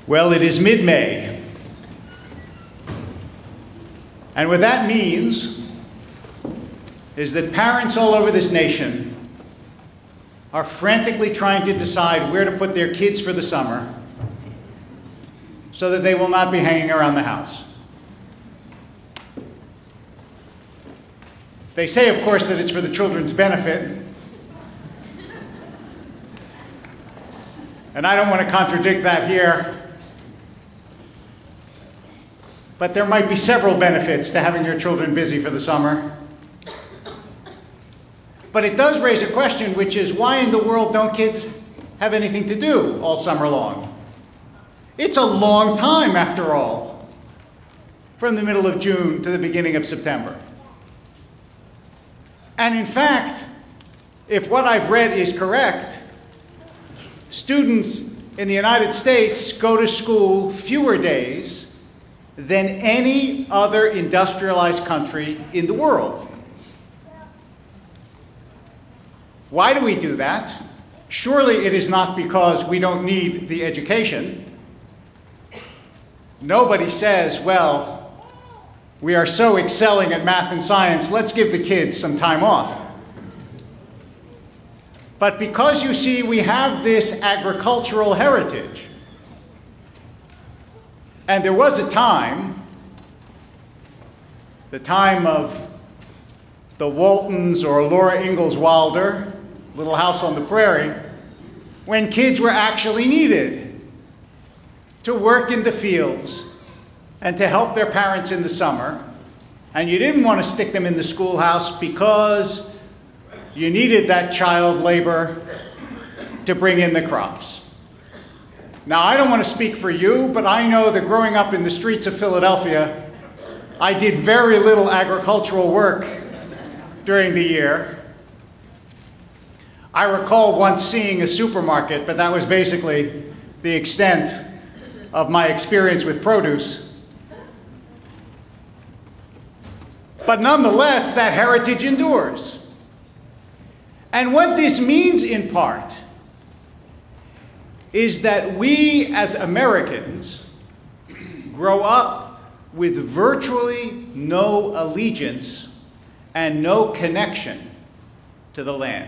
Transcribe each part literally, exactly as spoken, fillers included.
Well, it is mid-May. And what that means is that parents all over this nation are frantically trying to decide where to put their kids for the summer so that they will not be hanging around the house. They say, of course, that it's for the children's benefit. And I don't want to contradict that here. But there might be several benefits to having your children busy for the summer. But it does raise a question, which is, why in the world don't kids have anything to do all summer long? It's a long time, after all, from the middle of June to the beginning of September. And in fact, if what I've read is correct, students in the United States go to school fewer days than any other industrialized country in the world. Why do we do that? Surely it is not because we don't need the education. Nobody says, well, we are so excelling at math and science, let's give the kids some time off. But because, you see, we have this agricultural heritage. And there was a time, the time of the Waltons or Laura Ingalls Wilder, Little House on the Prairie, when kids were actually needed to work in the fields and to help their parents in the summer. And you didn't want to stick them in the schoolhouse because you needed that child labor to bring in the crops. Now, I don't want to speak for you, but I know that growing up in the streets of Philadelphia, I did very little agricultural work during the year. I recall once seeing a supermarket, but that was basically the extent of my experience with produce. But nonetheless, that heritage endures. And what this means in part is that we as Americans grow up with virtually no allegiance and no connection to the land.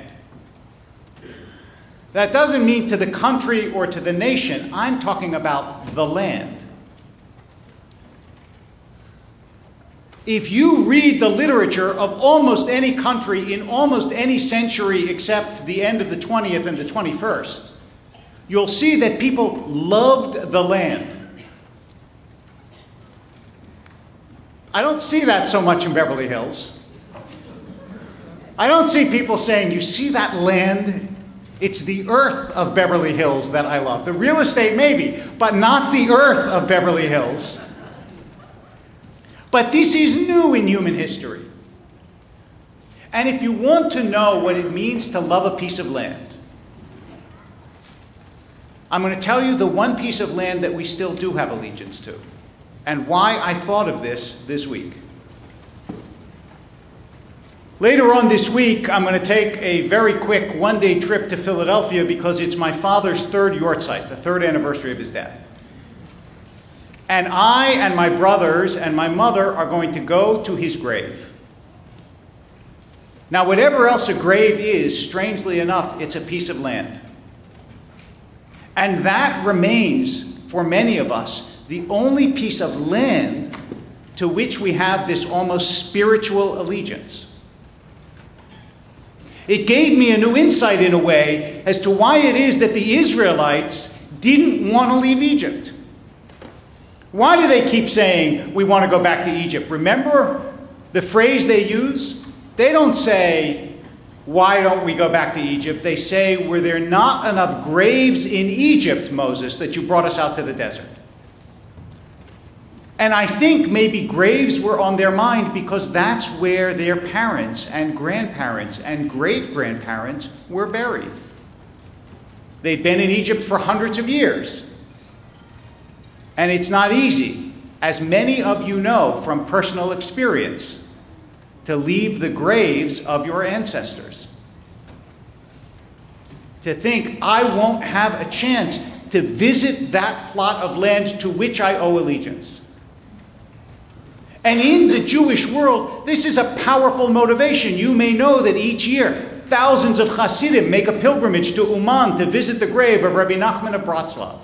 That doesn't mean to the country or to the nation. I'm talking about the land. If you read the literature of almost any country in almost any century except the end of the twentieth and the twenty-first, you'll see that people loved the land. I don't see that so much in Beverly Hills. I don't see people saying, you see that land? It's the earth of Beverly Hills that I love. The real estate maybe, but not the earth of Beverly Hills. But this is new in human history. And if you want to know what it means to love a piece of land, I'm going to tell you the one piece of land that we still do have allegiance to, and why I thought of this this week. Later on this week, I'm going to take a very quick one-day trip to Philadelphia because it's my father's third yahrzeit, the third anniversary of his death. And I and my brothers and my mother are going to go to his grave. Now, whatever else a grave is, strangely enough, it's a piece of land. And that remains, for many of us, the only piece of land to which we have this almost spiritual allegiance. It gave me a new insight, in a way, as to why it is that the Israelites didn't want to leave Egypt. Why do they keep saying, we want to go back to Egypt? Remember the phrase they use? They don't say, why don't we go back to Egypt? They say, were there not enough graves in Egypt, Moses, that you brought us out to the desert? And I think maybe graves were on their mind because that's where their parents and grandparents and great-grandparents were buried. They'd been in Egypt for hundreds of years. And it's not easy, as many of you know from personal experience, to leave the graves of your ancestors. To think, I won't have a chance. to visit that plot of land to which I owe allegiance. And in the Jewish world, this is a powerful motivation. You may know that each year, thousands of Hasidim make a pilgrimage to Uman to visit the grave of Rabbi Nachman of Bratslav.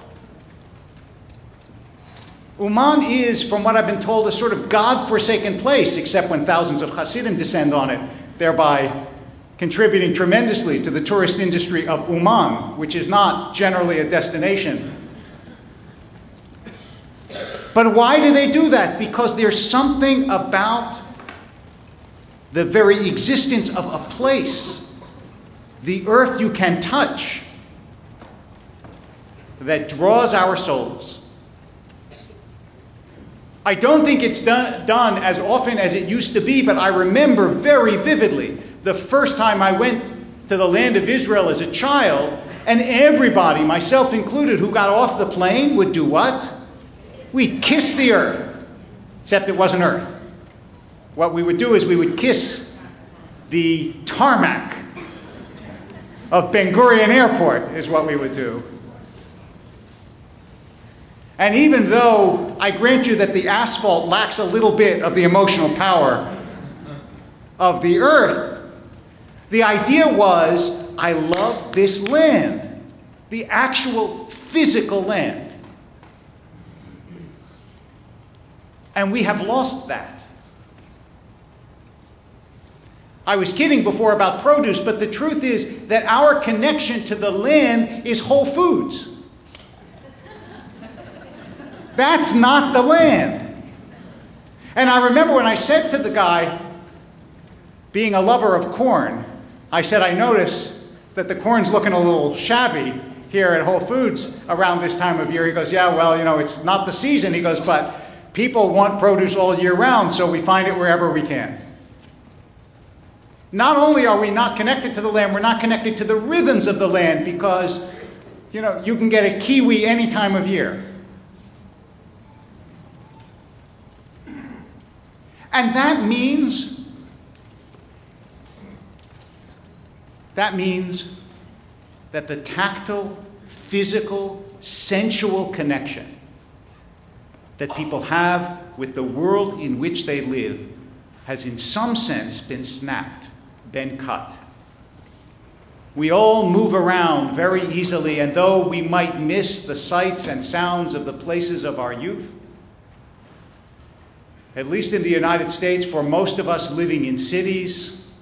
Uman is, from what I've been told, a sort of God-forsaken place, except when thousands of Hasidim descend on it, thereby contributing tremendously to the tourist industry of Uman, which is not generally a destination. But why do they do that? Because there's something about the very existence of a place, the earth you can touch, that draws our souls. I don't think it's done, done as often as it used to be, but I remember very vividly the first time I went to the land of Israel as a child, and everybody, myself included, who got off the plane would do what? We'd kiss the earth, except it wasn't earth. What we would do is we would kiss the tarmac of Ben Gurion Airport is what we would do. And even though I grant you that the asphalt lacks a little bit of the emotional power of the earth, the idea was, I love this land, the actual physical land. And we have lost that. I was kidding before about produce, but the truth is that our connection to the land is Whole Foods. That's not the land. And I remember when I said to the guy, being a lover of corn, I said, I notice that the corn's looking a little shabby here at Whole Foods around this time of year. He goes, yeah, well, you know, it's not the season. He goes, but people want produce all year round, so we find it wherever we can. Not only are we not connected to the land, we're not connected to the rhythms of the land because, you know, you can get a kiwi any time of year. And that means, that means that the tactile, physical, sensual connection that people have with the world in which they live has in some sense been snapped, been cut. We all move around very easily, and though we might miss the sights and sounds of the places of our youth, at least in the United States, for most of us living in cities,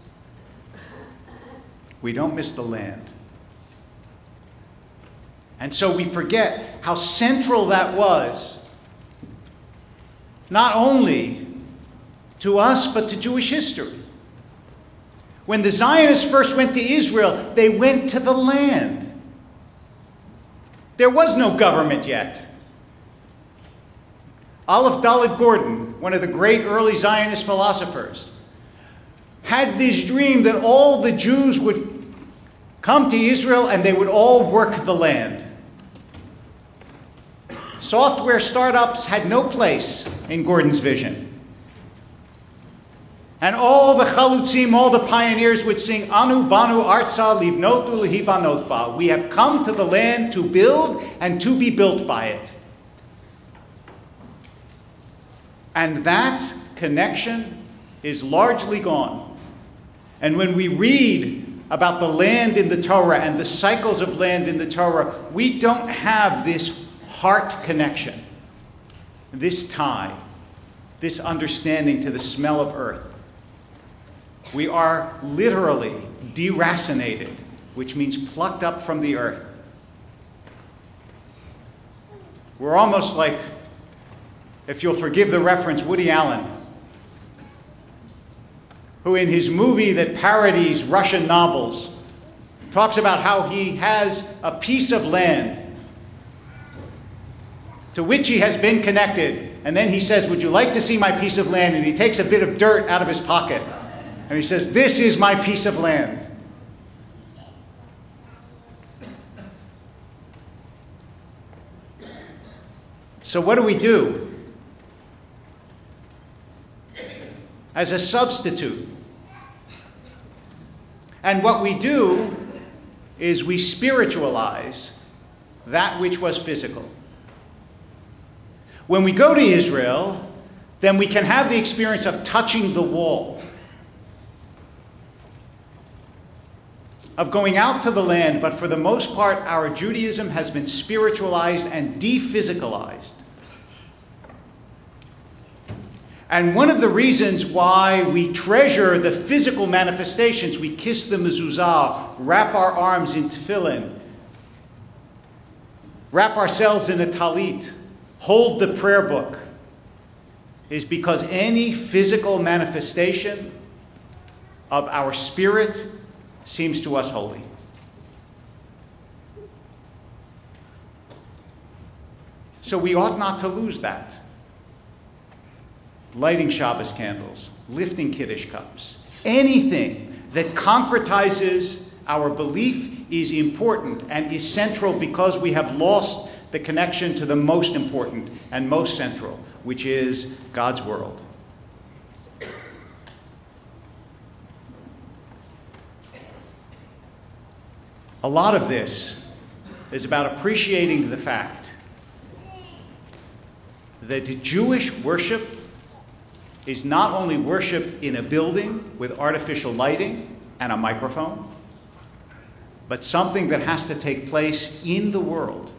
we don't miss the land. And so we forget how central that was, not only to us, but to Jewish history. When the Zionists first went to Israel, they went to the land. There was no government yet. Aleph Dalet Gordon, one of the great early Zionist philosophers, had this dream that all the Jews would come to Israel and they would all work the land. Software startups had no place in Gordon's vision. And all the chalutzim, all the pioneers would sing, Anu banu artza livnot ulehibanot ba. We have come to the land to build and to be built by it. And that connection is largely gone. And when we read about the land in the Torah and the cycles of land in the Torah, we don't have this heart connection, this tie, this understanding to the smell of earth. We are literally deracinated, which means plucked up from the earth. We're almost like, if you'll forgive the reference, Woody Allen, who in his movie that parodies Russian novels talks about how he has a piece of land to which he has been connected, and then he says, would you like to see my piece of land? And he takes a bit of dirt out of his pocket, and he says, this is my piece of land. So what do we do? As a substitute. And what we do is we spiritualize that which was physical. When we go to Israel, then we can have the experience of touching the wall, of going out to the land, but for the most part, our Judaism has been spiritualized and de-physicalized. And one of the reasons why we treasure the physical manifestations, we kiss the mezuzah, wrap our arms in tefillin, wrap ourselves in a talit, hold the prayer book, is because any physical manifestation of our spirit seems to us holy. So we ought not to lose that. Lighting Shabbos candles, lifting Kiddush cups, anything that concretizes our belief is important and is central, because we have lost the connection to the most important and most central, which is God's world. A lot of this is about appreciating the fact that Jewish worship is not only worship in a building with artificial lighting and a microphone, but something that has to take place in the world.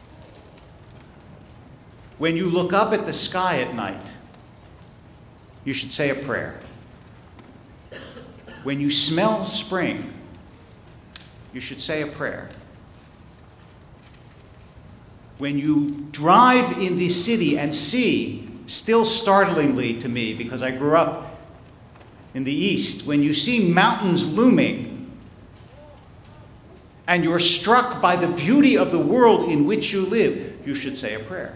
When you look up at the sky at night, you should say a prayer. When you smell spring, you should say a prayer. When you drive in the city and see, still startlingly to me, because I grew up in the East, when you see mountains looming and you're struck by the beauty of the world in which you live, you should say a prayer.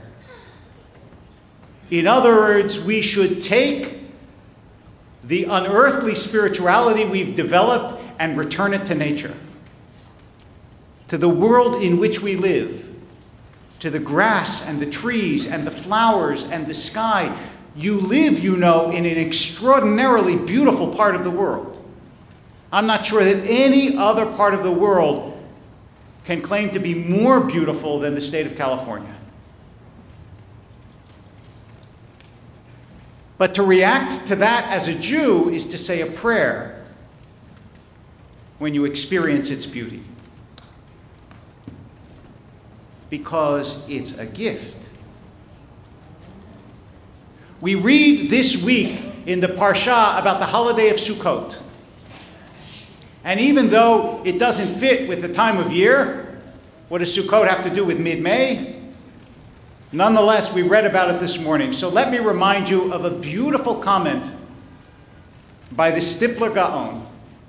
In other words, we should take the unearthly spirituality we've developed and return it to nature, to the world in which we live, to the grass and the trees and the flowers and the sky. You live, you know, in an extraordinarily beautiful part of the world. I'm not sure that any other part of the world can claim to be more beautiful than the state of California. But to react to that as a Jew is to say a prayer when you experience its beauty, because it's a gift. We read this week in the Parsha about the holiday of Sukkot. And even though it doesn't fit with the time of year, what does Sukkot have to do with mid-May? Nonetheless, we read about it this morning. So let me remind you of a beautiful comment by the Stipler Gaon.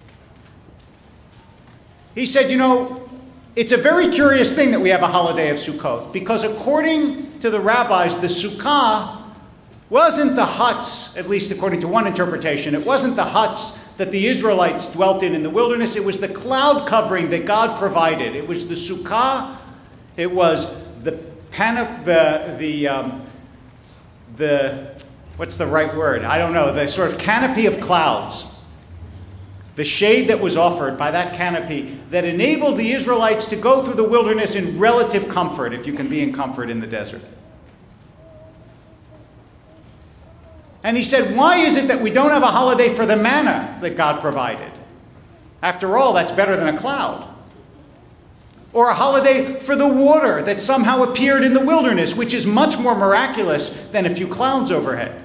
He said, you know, it's a very curious thing that we have a holiday of Sukkot, because according to the rabbis, the Sukkah wasn't the huts, at least according to one interpretation, it wasn't the huts that the Israelites dwelt in in the wilderness. It was the cloud covering that God provided. It was the Sukkah. It was the panop, the the um, the what's the right word? I don't know. The sort of canopy of clouds. The shade that was offered by that canopy that enabled the Israelites to go through the wilderness in relative comfort, if you can be in comfort in the desert. And he said, why is it that we don't have a holiday for the manna that God provided? After all, that's better than a cloud. Or a holiday for the water that somehow appeared in the wilderness, which is much more miraculous than a few clouds overhead.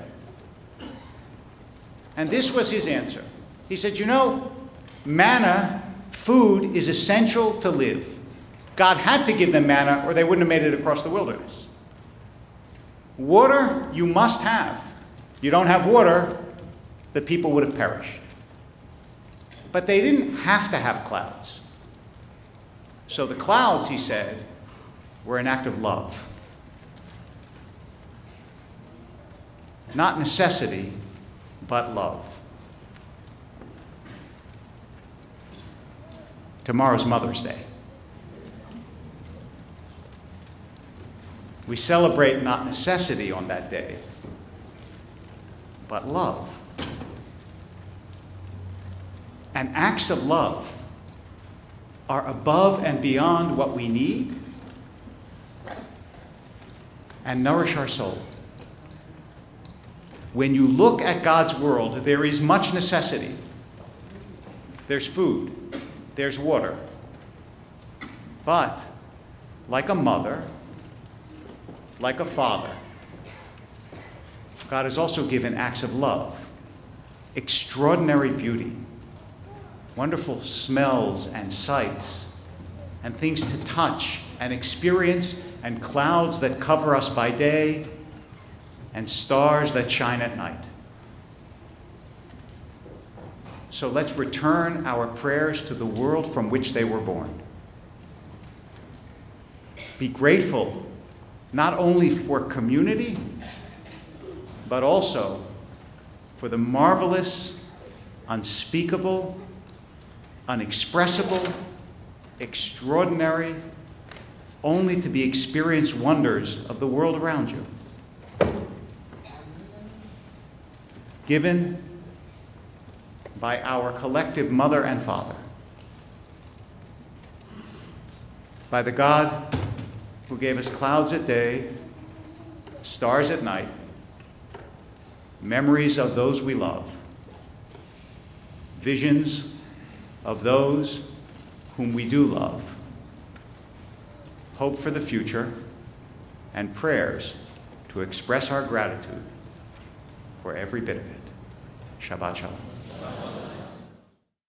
And this was his answer. He said, you know, manna, food, is essential to live. God had to give them manna or they wouldn't have made it across the wilderness. Water, you must have. You don't have water, the people would have perished. But they didn't have to have clouds. So the clouds, he said, were an act of love. Not necessity, but love. Tomorrow's Mother's Day. We celebrate not necessity on that day, but love. And acts of love are above and beyond what we need and nourish our soul. When you look at God's world, there is much necessity. There's food, there's water. But, like a mother, like a father, God has also given acts of love, extraordinary beauty, wonderful smells and sights, and things to touch and experience, and clouds that cover us by day, and stars that shine at night. So let's return our prayers to the world from which they were born. Be grateful not only for community, but also for the marvelous, unspeakable, unexpressible, extraordinary, only to be experienced wonders of the world around you. Given by our collective mother and father, by the God who gave us clouds at day, stars at night, memories of those we love, visions of those whom we do love, hope for the future, and prayers to express our gratitude for every bit of it. Shabbat Shalom.